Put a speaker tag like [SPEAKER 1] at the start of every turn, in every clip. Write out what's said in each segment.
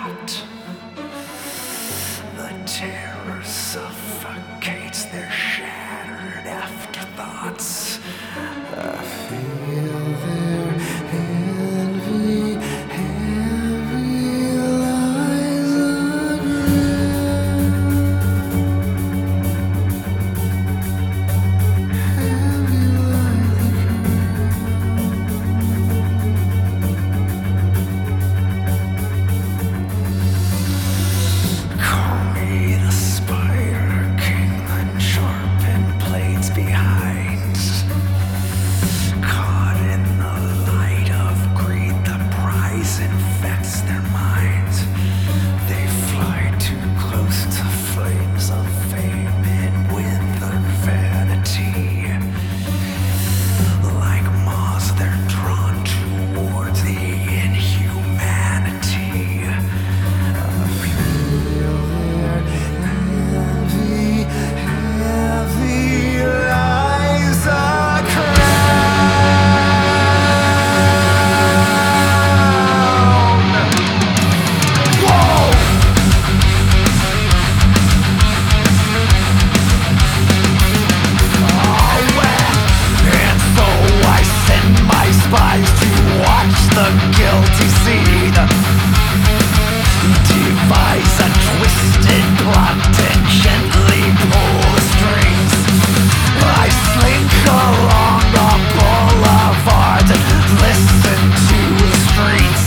[SPEAKER 1] rot. The terror suffocates their shattered afterthoughts. I feel their envy, heavy lies behind. Caught in the light of greed, the prize infects their minds. They fly too close to flames of fame and withered vanity. Like moths, they're drawn towards the inhumanity. I feel their heavy, heavy lies are crowned. Whoa! And so I send my spies to watch the guilty seed devise a twisted plot and gently pull the strings. I slink along the boulevard and listen to the streets.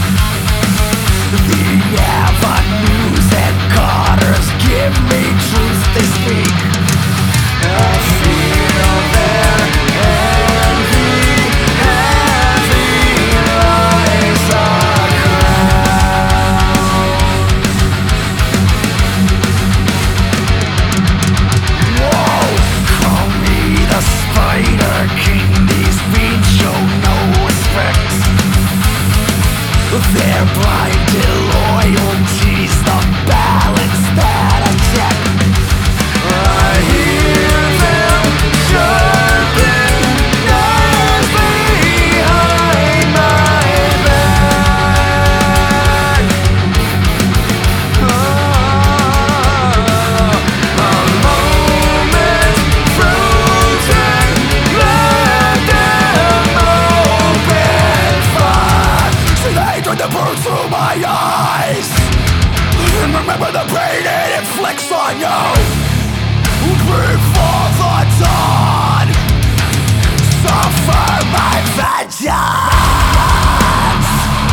[SPEAKER 1] The avenues and gutters give me truth they speak. I feel their heavy, heavy lies are crowned. Whoa! Call me the Spider King. These fiends show no respect. Their blinded loyalties, the balance that I check. I hear them sharpen knives behind my back. A moment frozen, let them open fire. See the hatred that burns through my eyes, and remember the pain it inflicts on you. Before the dawn, suffer my vengeance.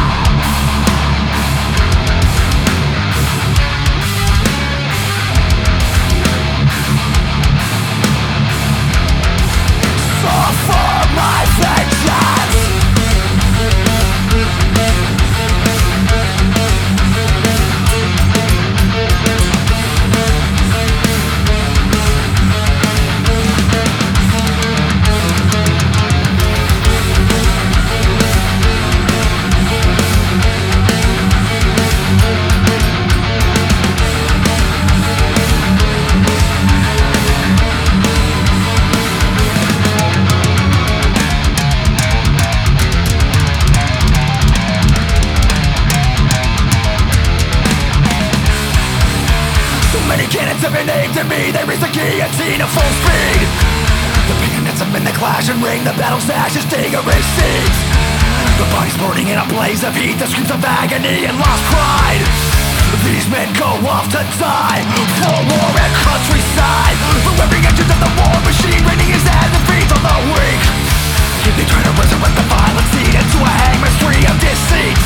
[SPEAKER 1] Suffer my vengeance. Have been aimed at me, they raise the guillotine at full speed. The bayonets up in the clash and ring, the battle's ashes dig a seeds. The bodies burning in a blaze of heat, the screams of agony and lost pride. These men go off to die for war and countryside. For every engine of the war machine, raining his hand and feet on the weak. They try to resurrect the violent seed into a hangman's tree of deceit.